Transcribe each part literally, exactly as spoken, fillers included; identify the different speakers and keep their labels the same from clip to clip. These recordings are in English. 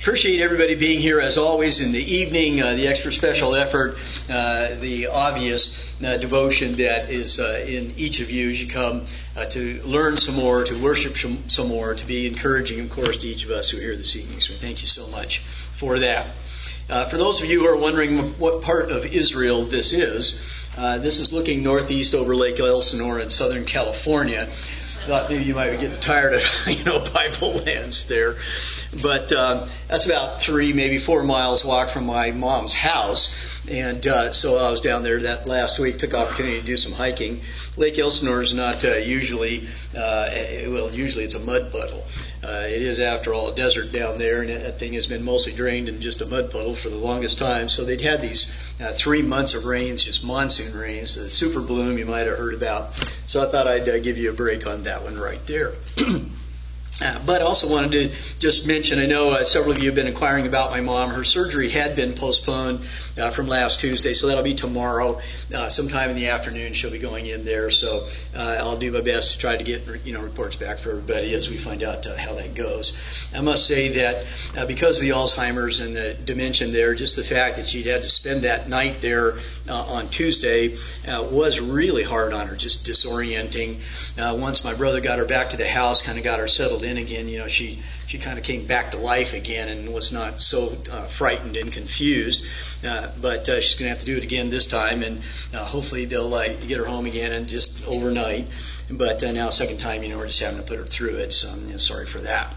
Speaker 1: appreciate everybody being here as always in the evening, uh, the extra special effort, uh, the obvious uh, devotion that is uh, in each of you as you come uh, to learn some more, to worship some more, to be encouraging, of course, to each of us who are here this evening. So thank you so much for that. Uh, for those of you who are wondering what part of Israel this is, uh, this is looking northeast over Lake Elsinore in Southern California. Thought maybe you might be getting tired of, you know, Bible lands there. But uh, that's about three, maybe four miles walk from my mom's house. And uh, so I was down there that last week, took opportunity to do some hiking. Lake Elsinore is not uh, usually, uh, well, usually it's a mud puddle. Uh, it is, after all, a desert down there, and that thing has been mostly drained in just a mud puddle for the longest time. So they'd had these uh, three months of rains, just monsoon rains, the super bloom you might have heard about. So I thought I'd uh, give you a break on that one right there. Uh, but I also wanted to just mention, I know uh, several of you have been inquiring about my mom. Her surgery had been postponed uh, from last Tuesday, so that'll be tomorrow. Uh, sometime in the afternoon she'll be going in there. So uh, I'll do my best to try to get you know reports back for everybody as we find out uh, how that goes. I must say that uh, because of the Alzheimer's and the dementia there, just the fact that she'd had to spend that night there uh, on Tuesday uh, was really hard on her, just disorienting. Uh, once my brother got her back to the house, kind of got her settled in again, you know, she, she kind of came back to life again and was not so uh, frightened and confused. Uh, but uh, she's going to have to do it again this time, and uh, hopefully they'll uh, get her home again and just overnight. But uh, now, second time, you know, we're just having to put her through it, so I'm you know, sorry for that.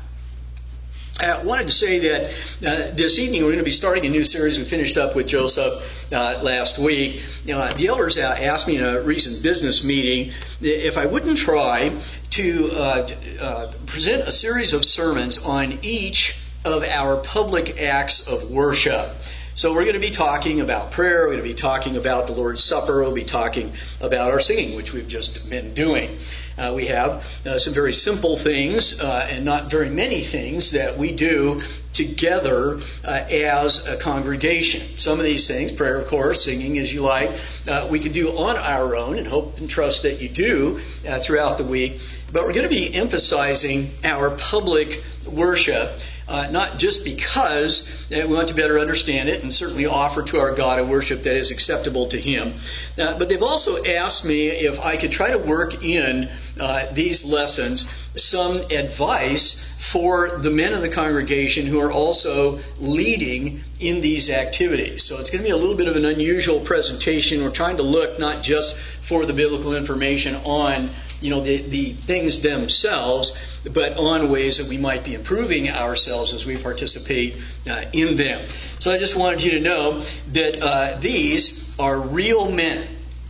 Speaker 1: I wanted to say that uh, this evening we're going to be starting a new series. We finished up with Joseph uh, last week. Uh, the elders uh, asked me in a recent business meeting if I wouldn't try to uh, uh, present a series of sermons on each of our public acts of worship. So we're going to be talking about prayer, we're going to be talking about the Lord's Supper, we'll be talking about our singing, which we've just been doing. Uh, we have uh, some very simple things uh, and not very many things that we do together uh, as a congregation. Some of these things, prayer of course, singing as you like, uh, we can do on our own, and hope and trust that you do uh, throughout the week. But we're going to be emphasizing our public worship. Uh, not just because uh, we want to better understand it and certainly offer to our God a worship that is acceptable to Him. Uh, but they've also asked me if I could try to work in uh, these lessons some advice for the men of the congregation who are also leading in these activities. So it's going to be a little bit of an unusual presentation. We're trying to look not just for the biblical information on you know, the, the things themselves, but on ways that we might be improving ourselves as we participate uh, in them. So I just wanted you to know that uh, these are real men.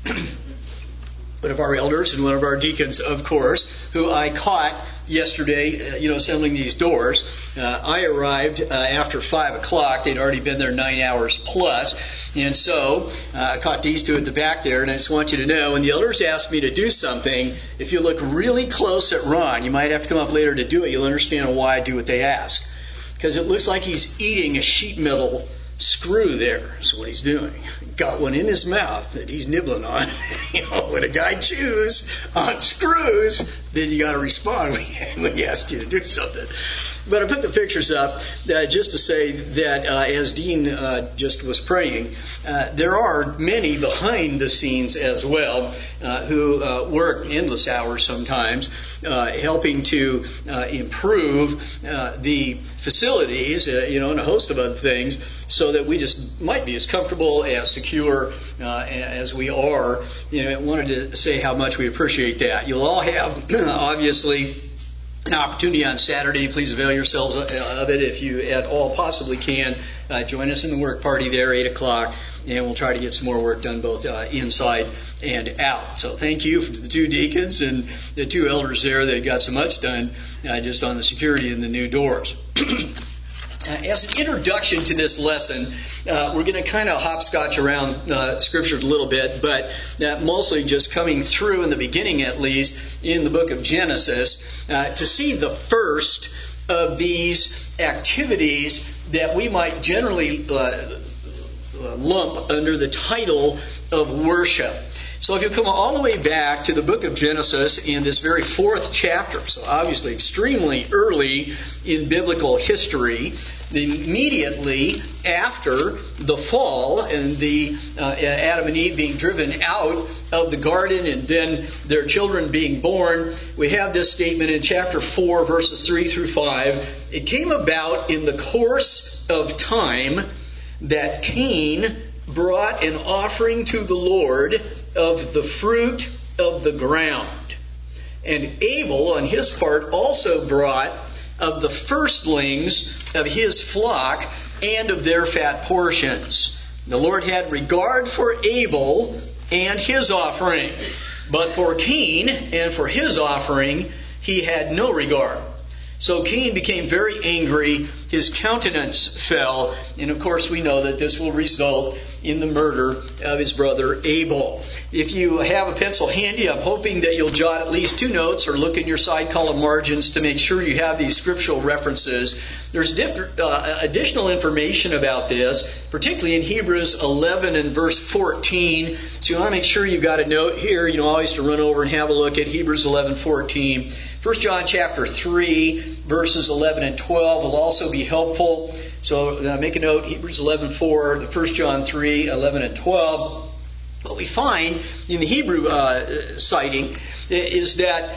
Speaker 1: One of our elders and one of our deacons, of course, who I caught yesterday, uh, you know, assembling these doors. Uh, I arrived uh, after five o'clock. They'd already been there nine hours plus. And so uh, I caught these two at the back there, and I just want you to know, when the elders asked me to do something, if you look really close at Ron, you might have to come up later to do it, you'll understand why I do what they ask. Because it looks like he's eating a sheet metal screw there. That's what he's doing. Got one in his mouth that he's nibbling on. You know, when a guy chews on screws, then you got to respond when he asks you to do something. But I put the pictures up uh, just to say that uh, as Dean uh, just was praying, uh, there are many behind the scenes as well uh, who uh, work endless hours sometimes, uh, helping to uh, improve uh, the facilities, uh, you know, and a host of other things, so that we just might be as comfortable, as secure uh, as we are. You know, I wanted to say how much we appreciate that. You'll all have, obviously, an opportunity on Saturday. Please avail yourselves of it if you at all possibly can. Uh, join us in the work party there, eight o'clock, and we'll try to get some more work done both uh, inside and out. So thank you for the two deacons and the two elders there that got so much done uh, just on the security in the new doors. Uh, as an introduction to this lesson, uh, we're going to kind of hopscotch around uh, Scripture a little bit, but uh, mostly just coming through in the beginning, at least, in the book of Genesis, uh, to see the first of these activities that we might generally uh, lump under the title of worship. So if you come all the way back to the book of Genesis in this very fourth chapter, so obviously extremely early in biblical history, immediately after the fall and the uh, Adam and Eve being driven out of the garden and then their children being born, we have this statement in chapter four, verses three through five. It came about in the course of time that Cain brought an offering to the Lord of the fruit of the ground. And Abel, on his part, also brought of the firstlings of his flock and of their fat portions. The Lord had regard for Abel and his offering, but for Cain and for his offering he had no regard. So Cain became very angry, his countenance fell, and of course we know that this will result in the murder of his brother Abel. If you have a pencil handy, I'm hoping that you'll jot at least two notes or look in your side column margins to make sure you have these scriptural references. There's diff- uh, additional information about this, particularly in Hebrews eleven and verse fourteen. So you want to make sure you've got a note here. You know, always to run over and have a look at Hebrews eleven fourteen. First John chapter three, verses eleven and twelve will also be helpful. So uh, make a note, Hebrews eleven four, First John three, eleven and twelve. What we find in the Hebrew uh, citing is that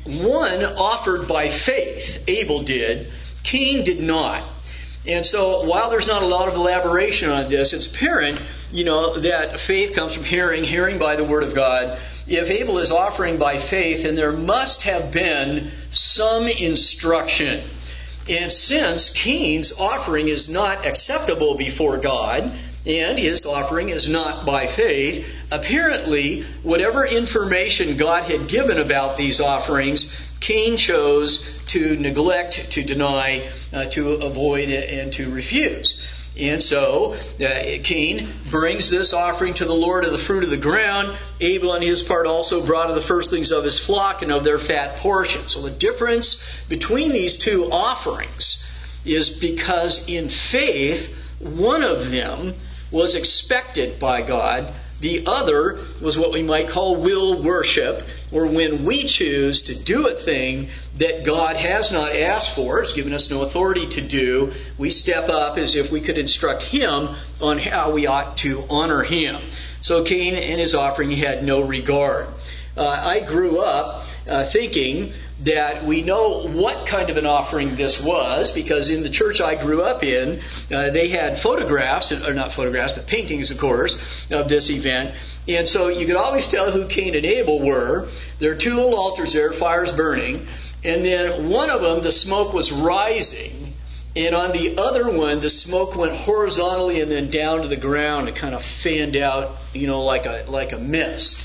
Speaker 1: one offered by faith, Abel did, Cain did not. And so while there's not a lot of elaboration on this, it's apparent, you know, that faith comes from hearing, hearing by the Word of God. If Abel is offering by faith, then there must have been some instruction. And since Cain's offering is not acceptable before God, and his offering is not by faith, apparently whatever information God had given about these offerings, Cain chose to neglect, to deny, uh, to avoid, and to refuse. And so uh, Cain brings this offering to the Lord of the fruit of the ground. Abel on his part also brought of the firstlings of his flock and of their fat portion. So the difference between these two offerings is because in faith, one of them was expected by God. The other was what we might call will worship, or when we choose to do a thing that God has not asked for, has given us no authority to do, we step up as if we could instruct Him on how we ought to honor Him. So Cain and his offering had no regard. Uh, I grew up uh, thinking that we know what kind of an offering this was, because in the church I grew up in, uh, they had photographs, or not photographs, but paintings, of course, of this event. And so you could always tell who Cain and Abel were. There are two little altars there, fires burning. And then one of them, the smoke was rising. And on the other one, the smoke went horizontally and then down to the ground. It kind of fanned out, you know, like a like a mist.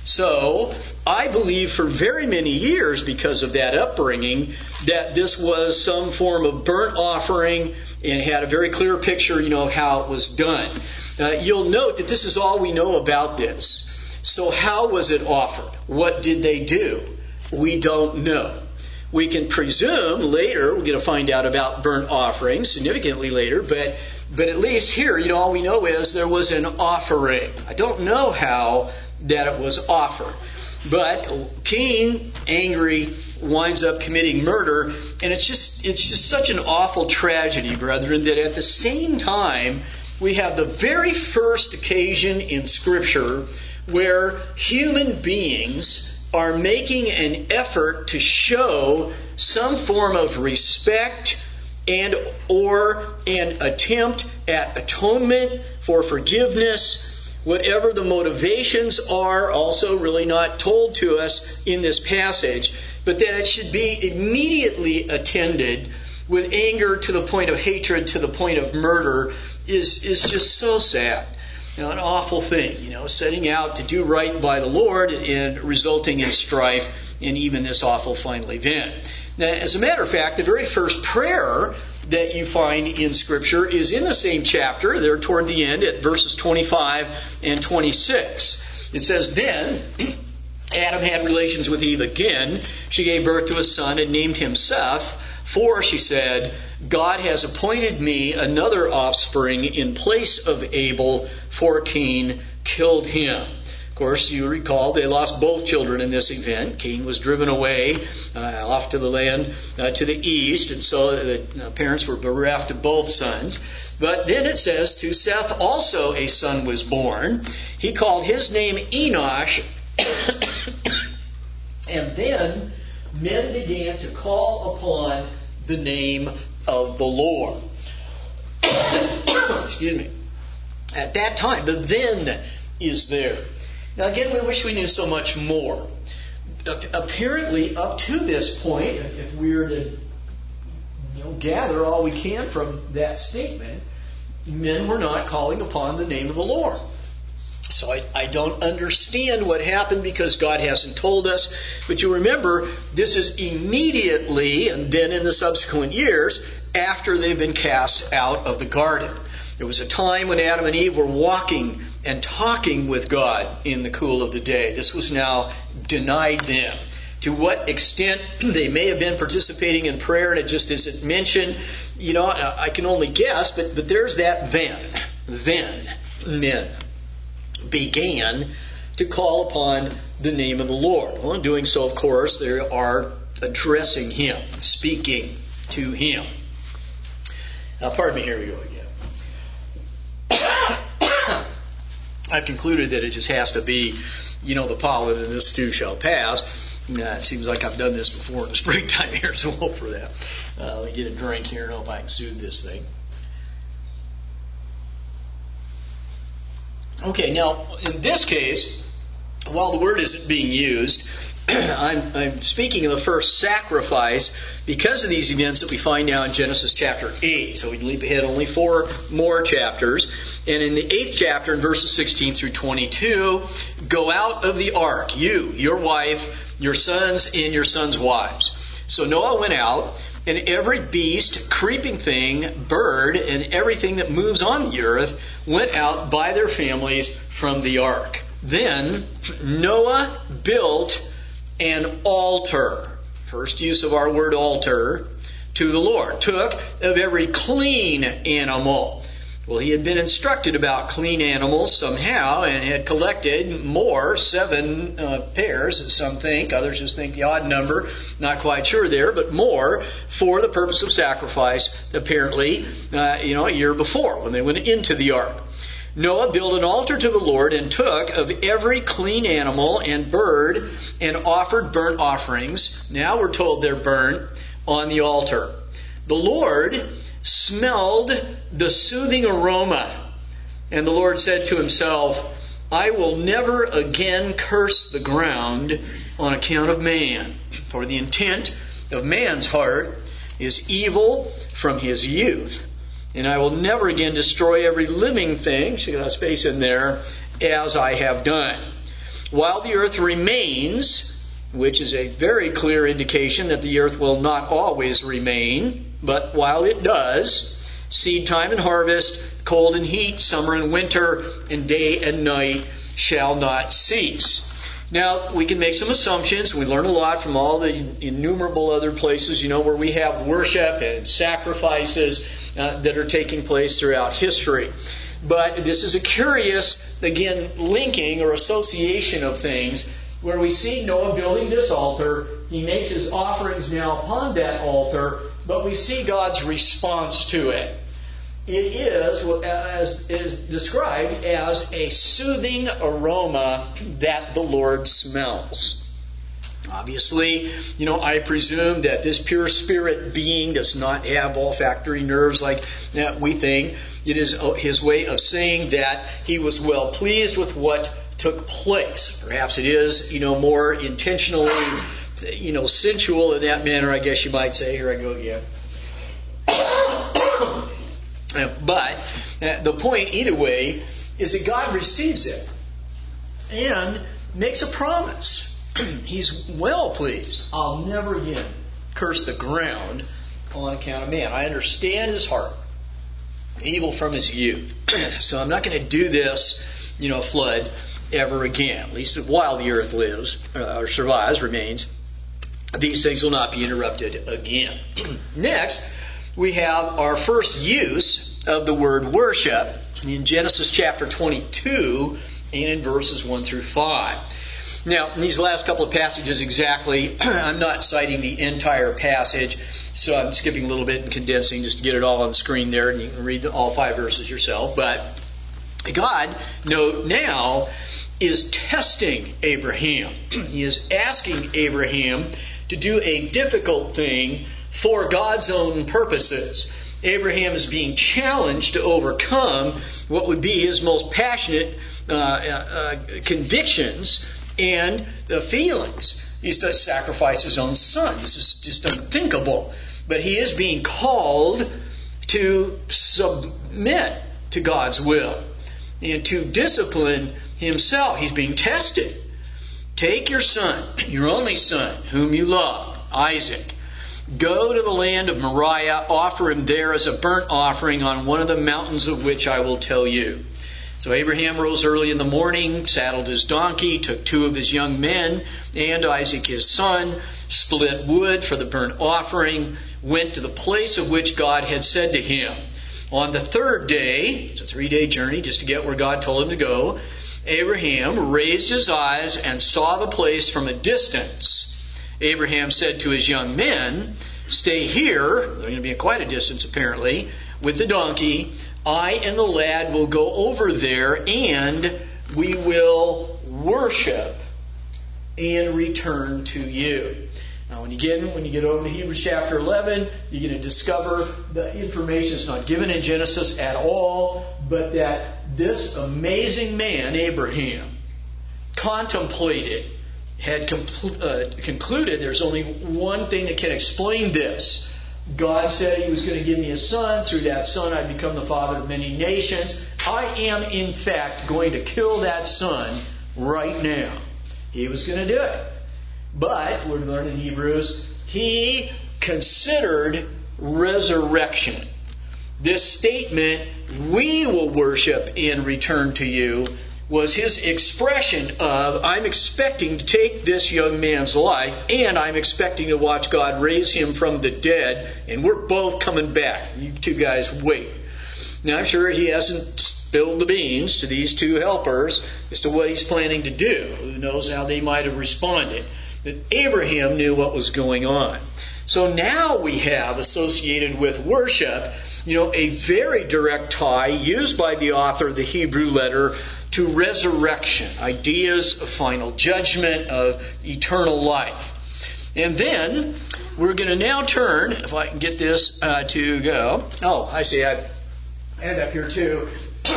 Speaker 1: So, I believe for very many years, because of that upbringing, that this was some form of burnt offering and had a very clear picture, you know, of how it was done. Uh, you'll note that this is all we know about this. So how was it offered? What did they do? We don't know. We can presume later, we're going to find out about burnt offerings significantly later, but but at least here, you know, all we know is there was an offering. I don't know how that it was offered. But Cain, angry, winds up committing murder, and it's just it's just such an awful tragedy, brethren, that at the same time we have the very first occasion in Scripture where human beings are making an effort to show some form of respect and or an attempt at atonement for forgiveness. Whatever the motivations are, also really not told to us in this passage, but that it should be immediately attended with anger to the point of hatred, to the point of murder, is, is just so sad. You know, an awful thing, you know, setting out to do right by the Lord and resulting in strife and even this awful final event. Now, as a matter of fact, the very first prayer that you find in Scripture is in the same chapter, there toward the end at verses twenty-five and twenty-six. It says, "Then Adam had relations with Eve again. She gave birth to a son and named him Seth. For, she said, God has appointed me another offspring in place of Abel, for Cain killed him. course, you recall they lost both children in this event. Cain was driven away uh, off to the land uh, to the east, and so the uh, parents were bereft of both sons. But then it says, to Seth also a son was born. He called his name Enosh. And then men began to call upon the name of the Lord. Excuse me. At that time, the then is there. Now again, we wish we knew so much more. Apparently, up to this point, if we were to you know, gather all we can from that statement, men were not calling upon the name of the Lord. So I, I don't understand what happened because God hasn't told us. But you remember, this is immediately, and then in the subsequent years, after they've been cast out of the garden. There was a time when Adam and Eve were walking and talking with God in the cool of the day. This was now denied them. To what extent they may have been participating in prayer, and it just isn't mentioned, you know, I can only guess, but, but there's that then. Then men began to call upon the name of the Lord. Well, in doing so, of course, they are addressing Him, speaking to Him. Now, pardon me, here we go again. I've concluded that it just has to be, you know, the pollen and this too shall pass. Uh, it seems like I've done this before in the springtime here, so we'll hope for that. Uh, let me get a drink here and hope I can soothe this thing. Okay, now, in this case, while the word isn't being used, I'm, I'm speaking of the first sacrifice because of these events that we find now in Genesis chapter eight. So we leap ahead only four more chapters. And in the eighth chapter, in verses sixteen through twenty-two, go out of the ark, you, your wife, your sons, and your sons' wives. So Noah went out, and every beast, creeping thing, bird, and everything that moves on the earth went out by their families from the ark. Then Noah built an altar, first use of our word altar, to the Lord. Took of every clean animal. Well, he had been instructed about clean animals somehow and had collected more, seven uh, pairs, some think. Others just think the odd number. Not quite sure there, but more for the purpose of sacrifice, apparently, uh, you know, a year before when they went into the ark. Noah built an altar to the Lord and took of every clean animal and bird and offered burnt offerings. Now we're told they're burnt on the altar. The Lord smelled the soothing aroma, and the Lord said to Himself, I will never again curse the ground on account of man, for the intent of man's heart is evil from his youth. And I will never again destroy every living thing, she got a space in there, as I have done. While the earth remains, which is a very clear indication that the earth will not always remain, but while it does, seed time and harvest, cold and heat, summer and winter, and day and night shall not cease. Now, we can make some assumptions. We learn a lot from all the innumerable other places, you know, where we have worship and sacrifices uh, that are taking place throughout history. But this is a curious, again, linking or association of things where we see Noah building this altar. He makes his offerings now upon that altar, but we see God's response to it. It is, as is described, as a soothing aroma that the Lord smells. Obviously, you know, I presume that this pure spirit being does not have olfactory nerves like we think. It is His way of saying that He was well pleased with what took place. Perhaps it is, you know, more intentionally, you know, sensual in that manner, I guess you might say. Here I go again. But uh, the point, either way, is that God receives it and makes a promise. He's well pleased. I'll never again curse the ground on account of man. I understand his heart, evil from his youth. So I'm not going to do this, you know, flood ever again. At least while the earth lives, uh, or survives, remains. These things will not be interrupted again. Next, we have our first use of the word worship in Genesis chapter twenty-two and in verses one through five. Now, in these last couple of passages exactly, I'm not citing the entire passage, so I'm skipping a little bit and condensing just to get it all on the screen there, and you can read the, all five verses yourself. But God, note now, is testing Abraham. He is asking Abraham to do a difficult thing for God's own purposes. Abraham is being challenged to overcome what would be his most passionate uh, uh, convictions and the feelings. He's to sacrifice his own son. This is just unthinkable. But he is being called to submit to God's will and to discipline himself. He's being tested. Take your son, your only son, whom you love, Isaac. Go to the land of Moriah, offer him there as a burnt offering on one of the mountains of which I will tell you. So Abraham rose early in the morning, saddled his donkey, took two of his young men and Isaac his son, split wood for the burnt offering, went to the place of which God had said to him. On the third day, it's a three-day journey just to get where God told him to go, Abraham raised his eyes and saw the place from a distance. Abraham said to his young men, "Stay here," they're going to be at quite a distance apparently, "with the donkey. I and the lad will go over there and we will worship and return to you." Now, when you get when you get over to Hebrews chapter eleven, you're going to discover the information is not given in Genesis at all, but that this amazing man, Abraham, contemplated, had compl- uh, concluded there's only one thing that can explain this. God said He was going to give me a son. Through that son, I'd become the father of many nations. I am, in fact, going to kill that son right now. He was going to do it. But, we're learning in Hebrews, he considered resurrection. This statement, "we will worship and return to you," was his expression of, I'm expecting to take this young man's life, and I'm expecting to watch God raise him from the dead, and we're both coming back. You two guys wait. Now, I'm sure he hasn't spilled the beans to these two helpers as to what he's planning to do. Who knows how they might have responded. But Abraham knew what was going on. So now we have associated with worship, you know, a very direct tie used by the author of the Hebrew letter to resurrection, ideas of final judgment, of eternal life. And then we're going to now turn, if I can get this uh, to go. Oh, I see. I end up here too.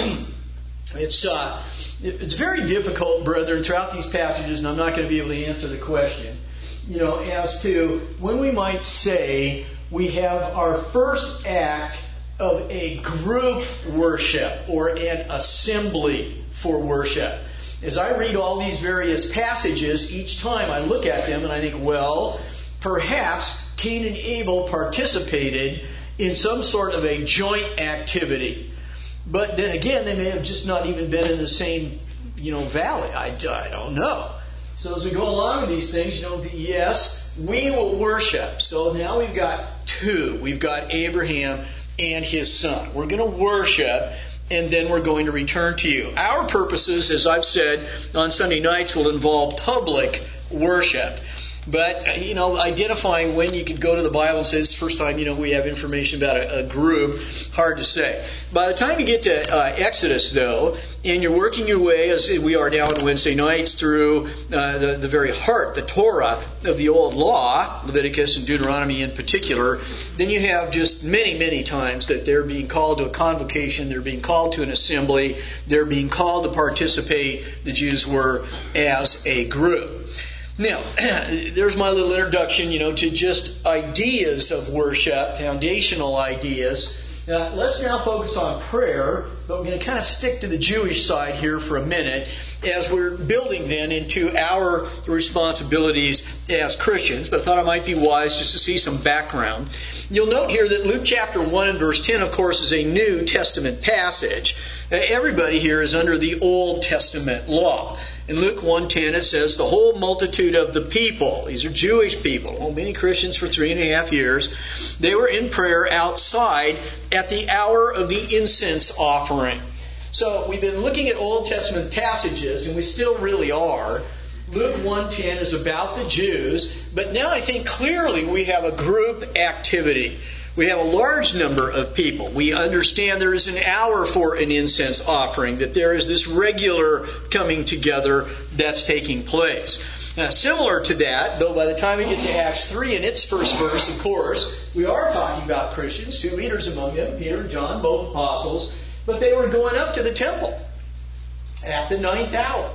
Speaker 1: It's uh, it's very difficult, brethren, throughout these passages, and I'm not going to be able to answer the question, you know, as to when we might say we have our first act of a group worship or an assembly for worship. As I read all these various passages, each time I look at them and I think, well, perhaps Cain and Abel participated in some sort of a joint activity. But then again, they may have just not even been in the same, you know, valley. I, I don't know. So as we go along with these things, you know, yes, we will worship. So now we've got two. We've got Abraham and his son. We're going to worship, and then we're going to return to you. Our purposes, as I've said, on Sunday nights will involve public worship. But, you know, identifying when you could go to the Bible and say, this is the first time, you know, we have information about a, a group, hard to say. By the time you get to uh, Exodus, though, and you're working your way, as we are now on Wednesday nights, through uh, the, the very heart, the Torah of the Old Law, Leviticus and Deuteronomy in particular, then you have just many, many times that they're being called to a convocation, they're being called to an assembly, they're being called to participate, the Jews were, as a group. Now, there's my little introduction, you know, to just ideas of worship, foundational ideas. Uh, let's now focus on prayer, but we're going to kind of stick to the Jewish side here for a minute as we're building then into our responsibilities as Christians. But I thought it might be wise just to see some background. You'll note here that Luke chapter one and verse ten, of course, is a New Testament passage. Uh, everybody here is under the Old Testament law. In Luke one ten it says, the whole multitude of the people, these are Jewish people, well, many Christians for three and a half years, they were in prayer outside at the hour of the incense offering. So we've been looking at Old Testament passages, and we still really are. Luke one ten is about the Jews, but now I think clearly we have a group activity. We have a large number of people. We understand there is an hour for an incense offering, that there is this regular coming together that's taking place. Now, similar to that, though by the time we get to Acts three in its first verse, of course, we are talking about Christians, two leaders among them, Peter and John, both apostles, but they were going up to the temple at the ninth hour,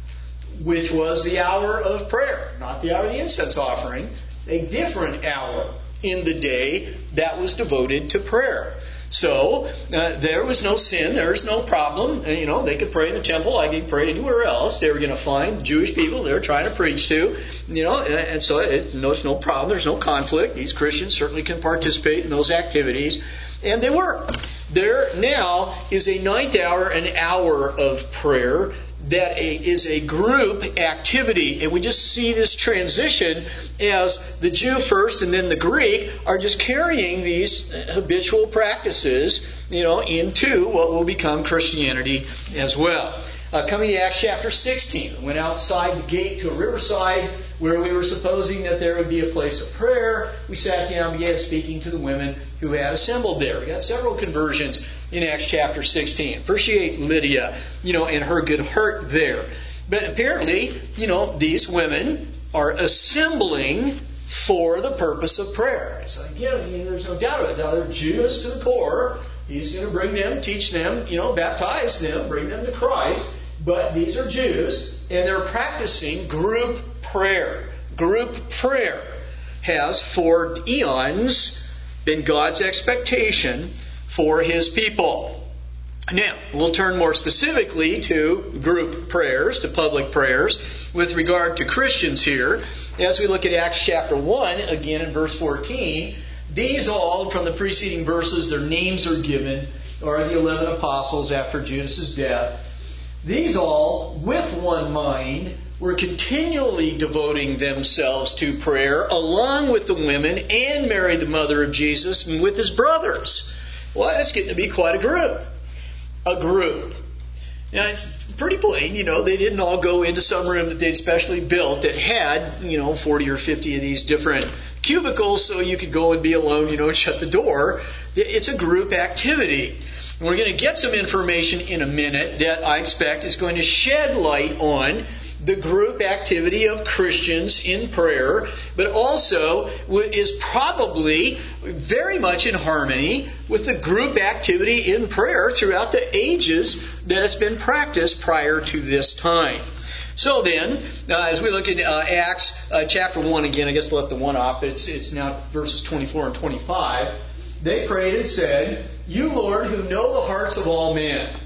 Speaker 1: which was the hour of prayer, not the hour of the incense offering, a different hour in the day that was devoted to prayer. So, uh, there was no sin, there was no problem. Uh, you know, they could pray in the temple like they could pray anywhere else. They were going to find Jewish people they were trying to preach to. You know, and, and so it, no, there's no problem, there's no conflict. These Christians certainly can participate in those activities. And they were. There now is a ninth hour, an hour of prayer that a, is a group activity. And we just see this transition as the Jew first and then the Greek are just carrying these habitual practices, you know, into what will become Christianity as well. Uh, coming to Acts chapter sixteen, went outside the gate to a riverside where we were supposing that there would be a place of prayer. We sat down and began speaking to the women who had assembled there. We got several conversions in Acts chapter sixteen. Appreciate Lydia, you know, and her good heart there. But apparently, you know, these women are assembling for the purpose of prayer. So again, I mean, there's no doubt about it. Now, they're Jews to the core. He's going to bring them, teach them, you know, baptize them, bring them to Christ. But these are Jews, and they're practicing group prayer. Group prayer has for eons been God's expectation for His people. Now, we'll turn more specifically to group prayers, to public prayers, with regard to Christians here. As we look at Acts chapter one, again in verse fourteen, these all, from the preceding verses, their names are given, are the eleven apostles after Judas' death. These all, with one mind, were continually devoting themselves to prayer, along with the women and Mary, the mother of Jesus, and with his brothers. Well, that's getting to be quite a group. A group. Now, it's pretty plain, you know, they didn't all go into some room that they'd specially built that had, you know, forty or fifty of these different cubicles so you could go and be alone, you know, and shut the door. It's a group activity. And we're going to get some information in a minute that I expect is going to shed light on the group activity of Christians in prayer, but also is probably very much in harmony with the group activity in prayer throughout the ages that it's been practiced prior to this time. So then, uh, as we look at uh, Acts uh, chapter one again, I guess I left the one off, but it's, it's now verses twenty-four and twenty-five. They prayed and said, "You, Lord, who know the hearts of all men,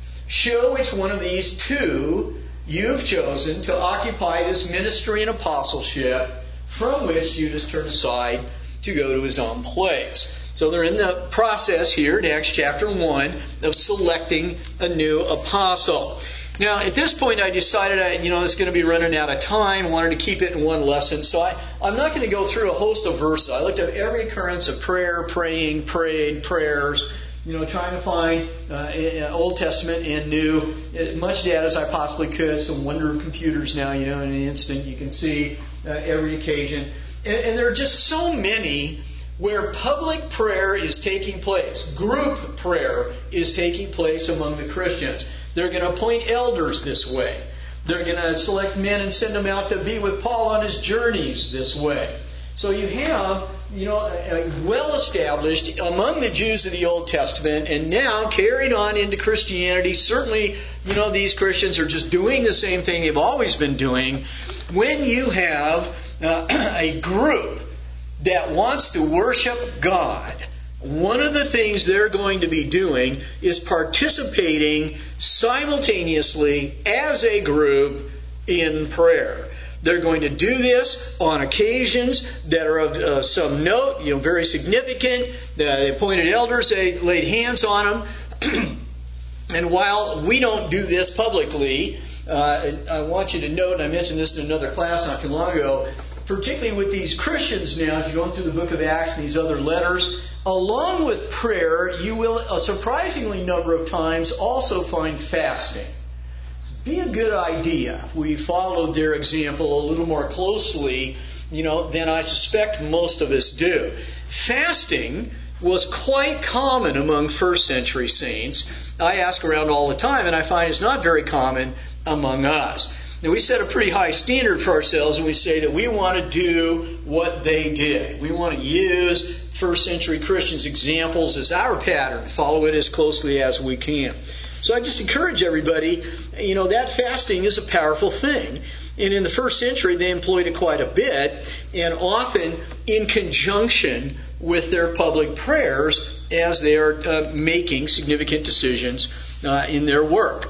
Speaker 1: show which one of these two you've chosen to occupy this ministry and apostleship from which Judas turned aside to go to his own place." So they're in the process here in Acts chapter one of selecting a new apostle. Now, at this point, I decided, I, you know, it's going to be running out of time. I wanted to keep it in one lesson. So I, I'm not going to go through a host of verses. I looked at every occurrence of prayer, praying, prayed, prayers, you know, trying to find uh, Old Testament and New, as much data as I possibly could. It's a wonder of computers now, you know, in an instant you can see uh, every occasion. And, and there are just so many where public prayer is taking place. Group prayer is taking place among the Christians. They're going to appoint elders this way. They're going to select men and send them out to be with Paul on his journeys this way. So you have, you know, a well-established among the Jews of the Old Testament and now carried on into Christianity. Certainly, you know, these Christians are just doing the same thing they've always been doing. When you have uh, a group that wants to worship God, one of the things they're going to be doing is participating simultaneously as a group in prayer. They're going to do this on occasions that are of uh, some note, you know, very significant. Uh, they appointed elders, they laid hands on them. And while we don't do this publicly, uh, I want you to note, and I mentioned this in another class not too long ago, particularly with these Christians now, if you're going through the book of Acts and these other letters, along with prayer, you will a surprisingly number of times also find fasting. Be a good idea if we followed their example a little more closely, you know, than I suspect most of us do. Fasting was quite common among first century saints. I ask around all the time, and I find it's not very common among us. Now, we set a pretty high standard for ourselves when we say that we want to do what they did. We want to use first century Christians' examples as our pattern, follow it as closely as we can. So I just encourage everybody, you know, that fasting is a powerful thing. And in the first century, they employed it quite a bit, and often in conjunction with their public prayers as they are uh, making significant decisions uh, in their work.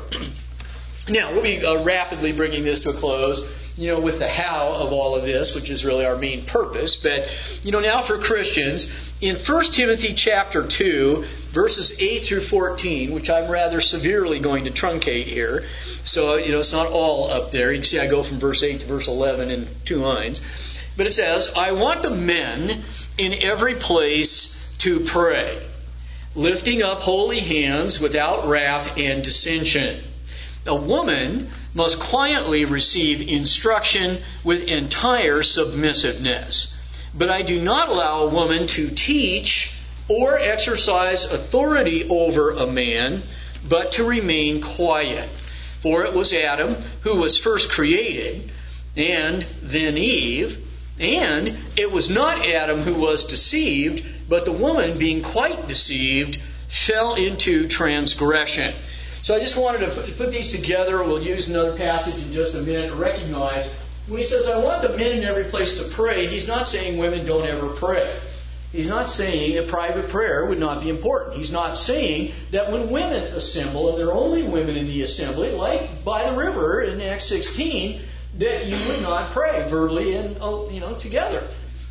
Speaker 1: Now, we'll be uh, rapidly bringing this to a close, you know, with the how of all of this, which is really our main purpose. But, you know, now for Christians, in First Timothy chapter two, verses eight through fourteen, which I'm rather severely going to truncate here. So, you know, it's not all up there. You can see I go from verse eight to verse eleven in two lines. But it says, I want the men in every place to pray, lifting up holy hands without wrath and dissension. A woman must quietly receive instruction with entire submissiveness. But I do not allow a woman to teach or exercise authority over a man, but to remain quiet. For it was Adam who was first created, and then Eve. And it was not Adam who was deceived, but the woman, being quite deceived, fell into transgression. So I just wanted to put these together. We'll use another passage in just a minute to recognize when he says, I want the men in every place to pray, he's not saying women don't ever pray. He's not saying that private prayer would not be important. He's not saying that when women assemble, and there are only women in the assembly, like by the river in Acts sixteen, that you would not pray verbally and, you know, together.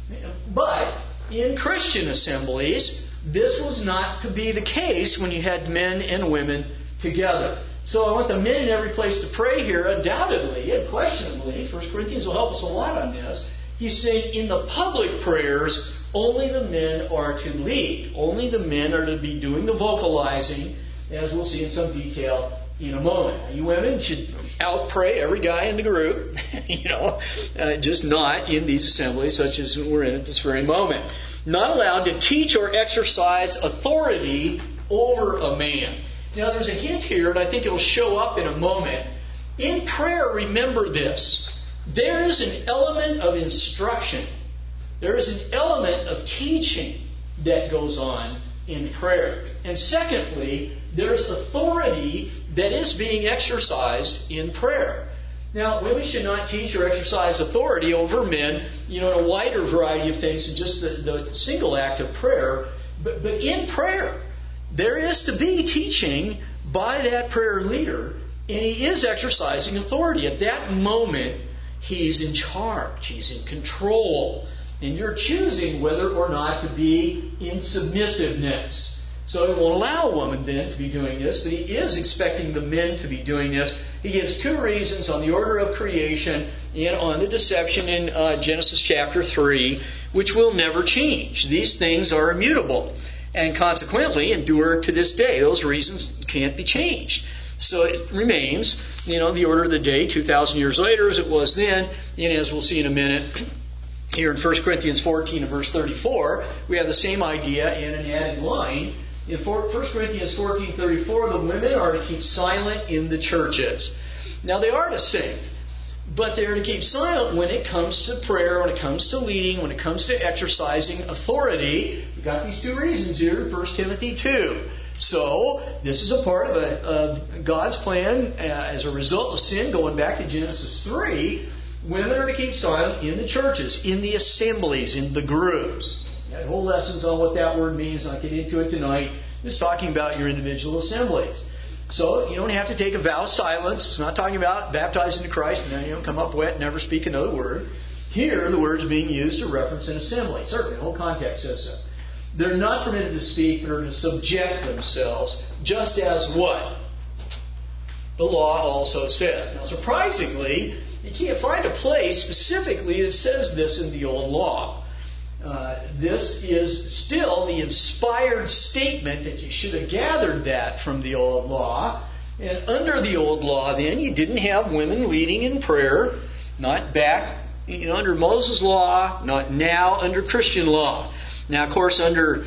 Speaker 1: But in Christian assemblies, this was not to be the case when you had men and women together. So I want the men in every place to pray here, undoubtedly, unquestionably. First Corinthians will help us a lot on this. He's saying in the public prayers, only the men are to lead. Only the men are to be doing the vocalizing, as we'll see in some detail in a moment. Now, you women should out-pray every guy in the group, you know, uh, just not in these assemblies such as we're in at this very moment. Not allowed to teach or exercise authority over a man. Now, there's a hint here, and I think it'll show up in a moment. In prayer, remember this. There is an element of instruction. There is an element of teaching that goes on in prayer. And secondly, there's authority that is being exercised in prayer. Now, women should not teach or exercise authority over men, you know, in a wider variety of things than just the, the single act of prayer. But, but in prayer, there is to be teaching by that prayer leader, and he is exercising authority. At that moment, he's in charge. He's in control. And you're choosing whether or not to be in submissiveness. So he won't allow a woman then to be doing this, but he is expecting the men to be doing this. He gives two reasons on the order of creation and on the deception in uh, Genesis chapter three, which will never change. These things are immutable and consequently endure to this day. Those reasons can't be changed. So it remains, you know, the order of the day two thousand years later as it was then, and as we'll see in a minute, here in First Corinthians fourteen and verse thirty-four, we have the same idea in an added line. In First Corinthians fourteen thirty-four, the women are to keep silent in the churches. Now they are to sing, but they're to keep silent when it comes to prayer, when it comes to leading, when it comes to exercising authority. We've got these two reasons here in First Timothy two. So this is a part of, a, of God's plan uh, as a result of sin, going back to Genesis three. Women are to keep silent in the churches, in the assemblies, in the groups. That whole lesson's on what that word means. I'll get into it tonight. It's talking about your individual assemblies. So you don't have to take a vow of silence. It's not talking about baptized into Christ and then you don't come up wet and never speak another word. Here, the word's being used to reference an assembly. Certainly, the whole context says so. They're not permitted to speak, but are to subject themselves, just as what? The law also says. Now, surprisingly, You can't find a place specifically that says this in the Old Law. Uh, this is still the inspired statement that you should have gathered that from the Old Law. And under the Old Law, then, you didn't have women leading in prayer, not back, you know, under Moses' law, not now under Christian law. Now, of course, under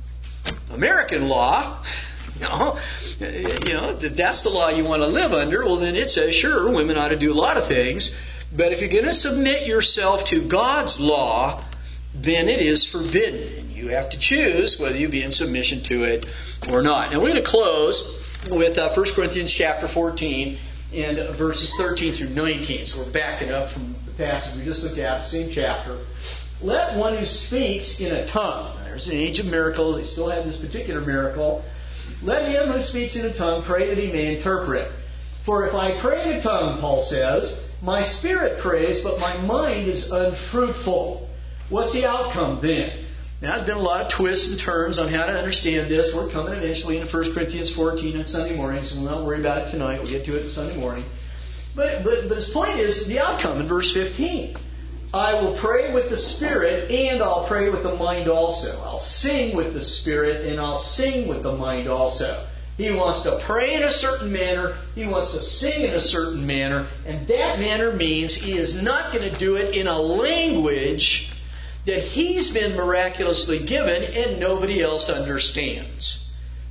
Speaker 1: American law, you know, you know, that's the law you want to live under. Well, then it says, sure, women ought to do a lot of things. But if you're going to submit yourself to God's law, then it is forbidden. And you have to choose whether you be in submission to it or not. Now, we're going to close with uh, First Corinthians chapter fourteen and uh, verses thirteen through nineteen. So we're backing up from the passage we just looked at, the same chapter. Let one who speaks in a tongue. There's an age of miracles. They still have this particular miracle. Let him who speaks in a tongue pray that he may interpret. For if I pray in a tongue, Paul says, my spirit prays, but my mind is unfruitful. What's the outcome then? Now, there's been a lot of twists and turns on how to understand this. We're coming eventually into First Corinthians fourteen on Sunday morning, so we'll not worry about it tonight. We'll get to it Sunday morning. But, but, but his point is the outcome in verse fifteen. I will pray with the Spirit and I'll pray with the mind also. I'll sing with the Spirit and I'll sing with the mind also. He wants to pray in a certain manner. He wants to sing in a certain manner. And that manner means he is not going to do it in a language that he's been miraculously given and nobody else understands.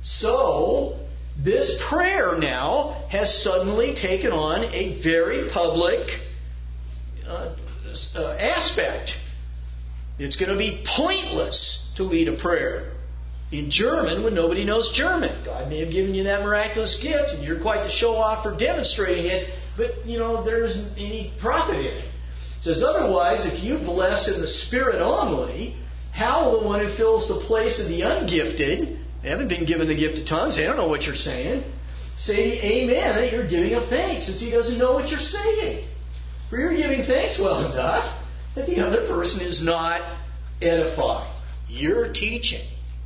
Speaker 1: So, this prayer now has suddenly taken on a very public uh, uh, aspect. It's going to be pointless to lead a prayer in German when nobody knows German. God may have given you that miraculous gift and you're quite the show off for demonstrating it, but, you know, there isn't any profit in it. It says, otherwise, if you bless in the Spirit only, how will the one who fills the place of the ungifted, they haven't been given the gift of tongues, they don't know what you're saying, say amen, that you're giving him thanks, since he doesn't know what you're saying. For you're giving thanks well enough that the other person is not edified. You're teaching.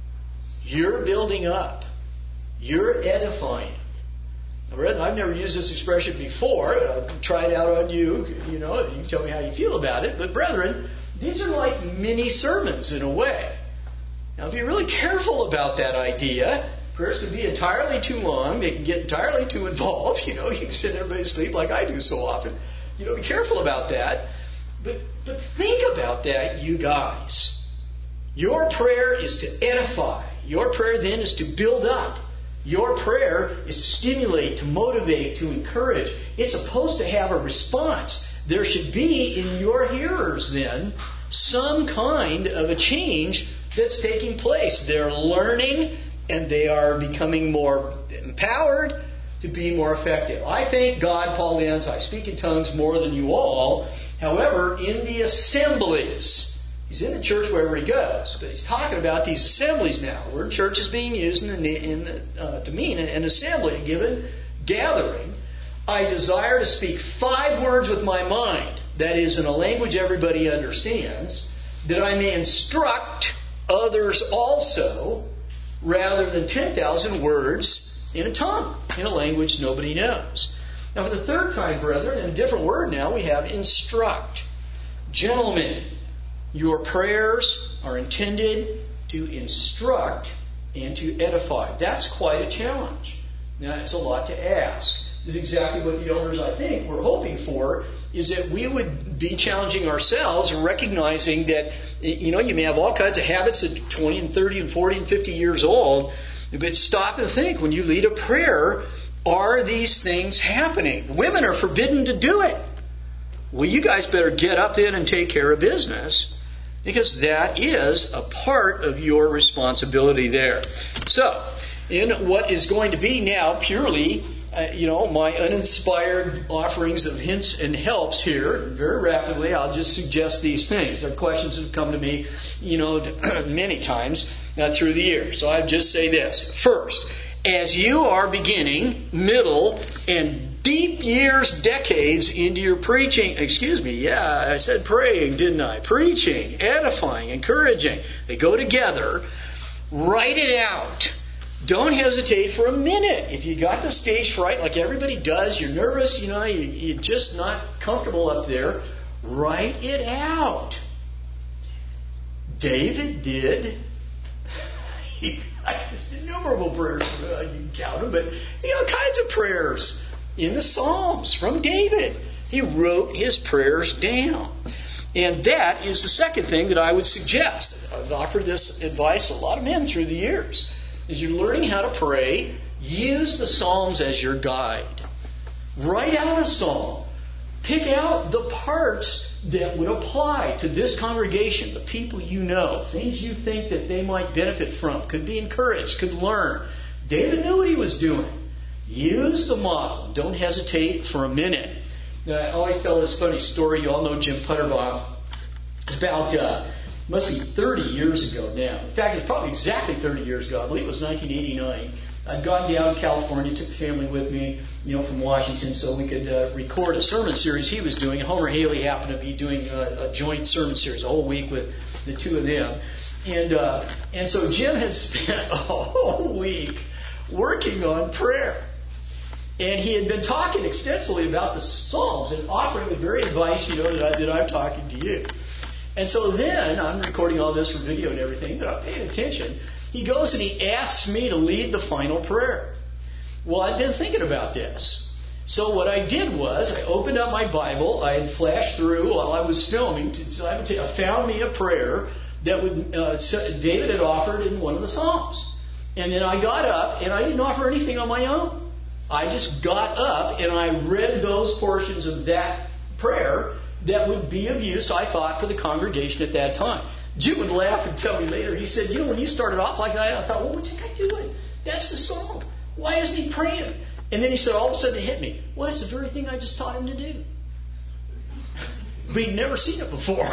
Speaker 1: You're building up. You're edifying. Brethren, I've never used this expression before. I'll try it out on you. You know, you can tell me how you feel about it. But brethren, these are like mini sermons in a way. Now, be really careful about that idea. Prayers can be entirely too long. They can get entirely too involved. You know, you can send everybody to sleep like I do so often. You know, be careful about that. But but think about that, you guys. Your prayer is to edify. Your prayer then is to build up. Your prayer is to stimulate, to motivate, to encourage. It's supposed to have a response. There should be in your hearers then some kind of a change that's taking place. They're learning and they are becoming more empowered to be more effective. I thank God, Paul ends, I speak in tongues more than you all. However, in the assemblies, he's in the church wherever he goes, but he's talking about these assemblies now. The word church is being used in the, in the, uh, to mean an assembly, a given gathering. I desire to speak five words with my mind, that is, in a language everybody understands, that I may instruct others also, rather than ten thousand words in a tongue, in a language nobody knows. Now, for the third time, brethren, in a different word now, we have instruct. Gentlemen, your prayers are intended to instruct and to edify. That's quite a challenge. Now, it's a lot to ask. This is exactly what the elders, I think, were hoping for, is that we would be challenging ourselves, recognizing that, you know, you may have all kinds of habits at twenty and thirty and forty and fifty years old, but stop and think, when you lead a prayer, are these things happening? The women are forbidden to do it. Well, you guys better get up then and take care of business, because that is a part of your responsibility there. So, in what is going to be now purely, uh, you know, my uninspired offerings of hints and helps here, very rapidly, I'll just suggest these things. They're questions that have come to me, you know, many times uh, through the years. So I just say this. First, as you are beginning, middle, and deep years, decades into your preaching, excuse me, yeah, I said praying, didn't I? Preaching, edifying, encouraging. They go together. Write it out. Don't hesitate for a minute. If you got the stage fright like everybody does, you're nervous, you know, you, you're just not comfortable up there, write it out. David did. He got just innumerable prayers. Uh, you can count them, but he got all kinds of prayers in the Psalms from David. He wrote his prayers down. And that is the second thing that I would suggest. I've offered this advice to a lot of men through the years. As you're learning how to pray, use the Psalms as your guide. Write out a psalm. Pick out the parts that would apply to this congregation, the people you know, things you think that they might benefit from, could be encouraged, could learn. David knew what he was doing. Use the model. Don't hesitate for a minute. Now, I always tell this funny story. You all know Jim Putterbaum. It's about, uh, must be thirty years ago now. In fact, it's probably exactly thirty years ago. I believe it was nineteen eighty-nine. I'd gone down to California, took the family with me, you know, from Washington, so we could uh, record a sermon series he was doing. Homer Haley happened to be doing a, a joint sermon series a whole week with the two of them. And uh, and so Jim had spent a whole week working on prayer. And he had been talking extensively about the Psalms and offering the very advice, you know, that, I, that I'm talking to you. And so then, I'm recording all this for video and everything, but I'm paying attention. He goes and he asks me to lead the final prayer. Well, I'd been thinking about this. So what I did was, I opened up my Bible, I had flashed through while I was filming, so I found me a prayer that would, uh, David had offered in one of the Psalms. And then I got up, and I didn't offer anything on my own. I just got up and I read those portions of that prayer that would be of use, I thought, for the congregation at that time. Jim would laugh and tell me later, he said, you know, when you started off like that, I thought, well, what's that guy doing? That's the song. Why isn't he praying? And then he said, all of a sudden it hit me. Well, that's the very thing I just taught him to do. But he'd never seen it before.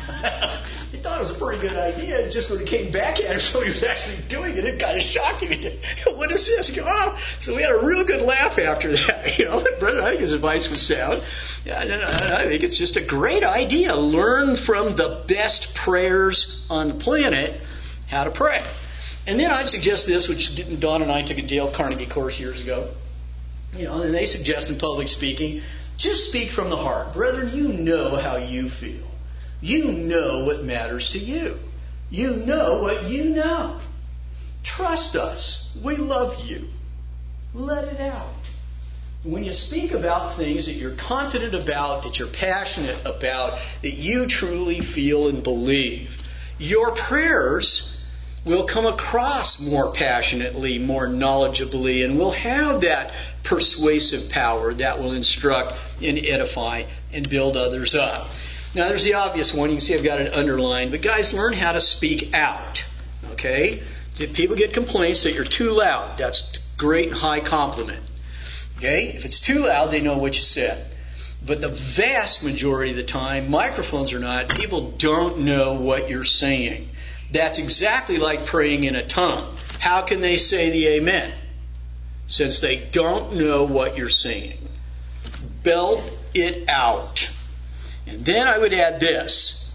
Speaker 1: He thought it was a pretty good idea. It's just when he came back at him, so he was actually doing it, it kind of shocked him. He said, what is this? He goes, oh. So we had a real good laugh after that. You know, brother, I think his advice was sound. Yeah, I think it's just a great idea. Learn from the best prayers on the planet how to pray. And then I'd suggest this, which Don and I took a Dale Carnegie course years ago. You know, and they suggest in public speaking, just speak from the heart. Brethren, you know how you feel. You know what matters to you. You know what you know. Trust us. We love you. Let it out. When you speak about things that you're confident about, that you're passionate about, that you truly feel and believe, your prayers will come across more passionately, more knowledgeably, and will have that persuasive power that will instruct and edify and build others up. Now, there's the obvious one. You can see I've got it underlined. But guys, learn how to speak out. Okay? If people get complaints that you're too loud, that's a great high compliment. Okay? If it's too loud, they know what you said. But the vast majority of the time, microphones or not, people don't know what you're saying. That's exactly like praying in a tongue. How can they say the amen? Since they don't know what you're saying. Belt it out. And then I would add this.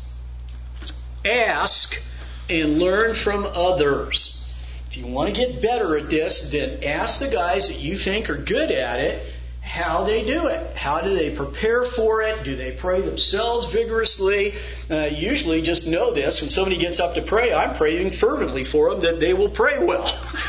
Speaker 1: Ask and learn from others. If you want to get better at this, then ask the guys that you think are good at it how they do it. How do they prepare for it? Do they pray themselves vigorously? Uh, usually just know this. When somebody gets up to pray, I'm praying fervently for them that they will pray well.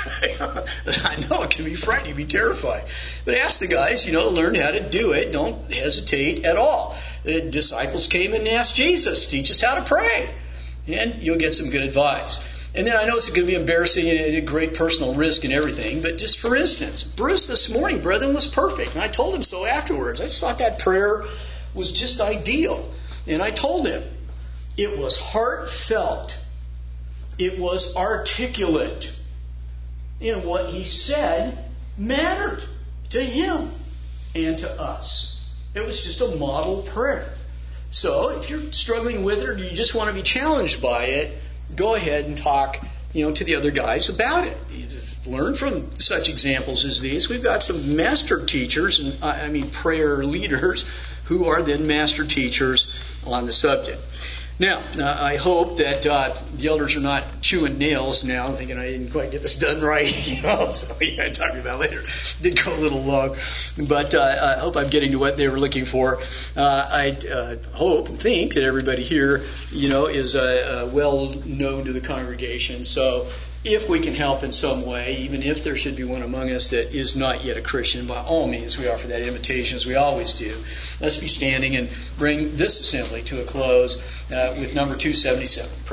Speaker 1: I know it can be frightening, be terrifying. But ask the guys, you know, learn how to do it. Don't hesitate at all. The disciples came and asked Jesus, teach us how to pray. And you'll get some good advice. And then I know it's going to be embarrassing and a great personal risk and everything, but just for instance, Bruce this morning, brethren, was perfect. And I told him so afterwards. I just thought that prayer was just ideal. And I told him it was heartfelt. It was articulate. And what he said mattered to him and to us. It was just a model prayer. So if you're struggling with it or you just want to be challenged by it, go ahead and talk, you know, to the other guys about it. You just learn from such examples as these. We've got some master teachers, and I mean prayer leaders, who are then master teachers on the subject. Now, uh, I hope that uh, the elders are not chewing nails now, thinking I didn't quite get this done right. You know, so yeah, I'll talk about later. Did go a little long, but uh, I hope I'm getting to what they were looking for. Uh, I uh, hope and think that everybody here, you know, is uh, uh, well known to the congregation. So, if we can help in some way, even if there should be one among us that is not yet a Christian, by all means, we offer that invitation as we always do. Let's be standing and bring this assembly to a close uh, with number two seventy-seven.